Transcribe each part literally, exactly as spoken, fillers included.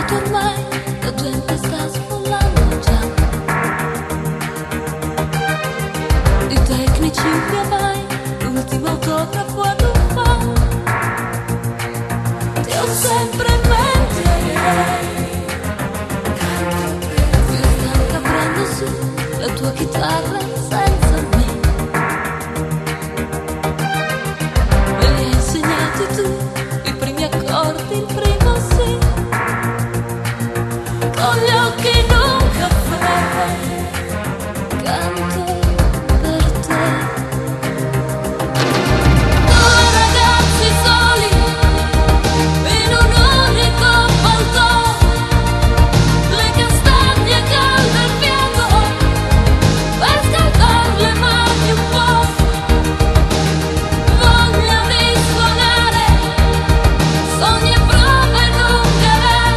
tutto ormai, la gente sta sfollando già. Di tecnici via vai, l'ultimo autografo ad un fan. Ti ho sempre in mente, più stanca prendo su la tua chitarra senza me. Me li hai insegnati tu, i primi accordi, il primo sì, con gli occhi in un caffè, canto per te. Due ragazzi soli, in un unico palto, le castagne calde al fiato, per scaldar le mani un po', voglia di suonare, sogni e prove lunghe.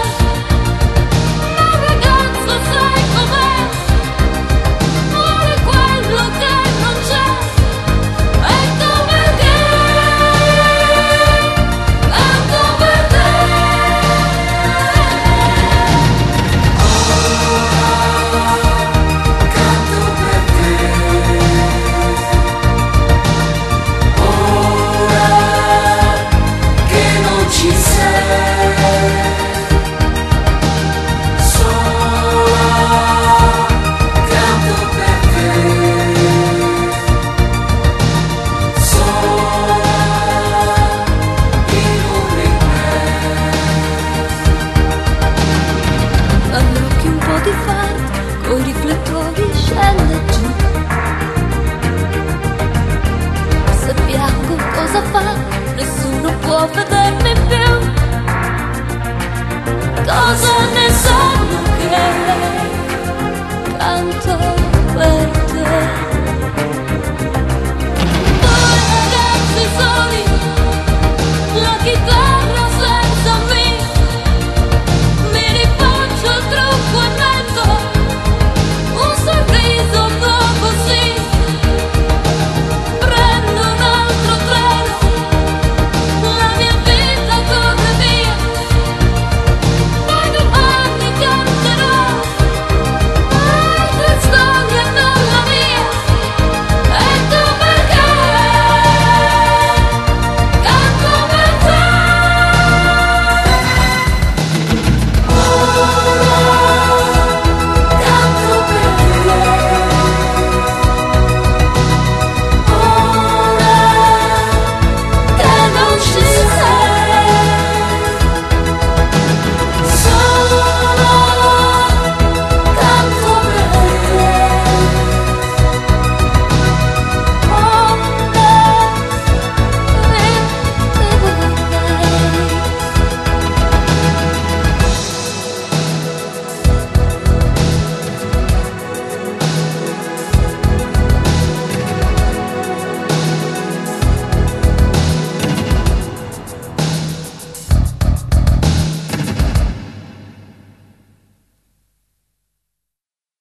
Ma ragazzo sai com'è, vuole quello che non c'è, e come te, e come te. Canto per te, ora che non ci sei, sola, canto per te, sola, in un regresso. Agli occhi un po' di fart, coi riflettori scende giù. Se piango cosa fa? Nessuno può vedermi più. Cosa ne